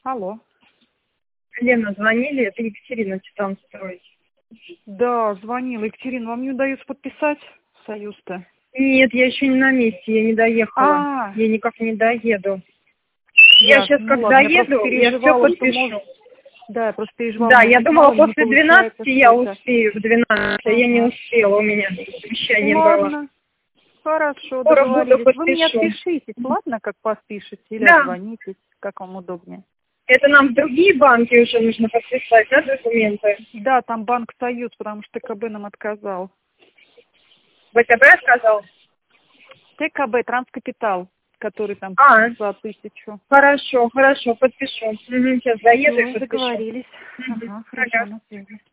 Алло. Лена, звонили, это Екатерина, Титанстрой. Да, звонила. Екатерина, вам не удается подписать союз-то? Нет, я еще не на месте, я не доехала. Я никак не доеду. Я сейчас, Ну, когда ладно, доеду, я все подпишу. Да, я просто переживала. Да, я думала, не после 12 получается я что-то. успею, в 12, а я не успела, у меня совещание было. Ладно, хорошо, Скоро буду, договорились. Вы мне подпишу. отпишитесь, ладно, как подпишете, или Да. отзвонитесь, как вам удобнее. Это нам в другие банки уже нужно подписать, да, документы? Да, там банк Союз, потому что ТКБ нам отказал. ВТБ сказал? ТКБ, Транскапитал, который там за 1000. Хорошо, подпишу. Сейчас доеду и подпишу. Договорились. Ага, хорошо, на связи.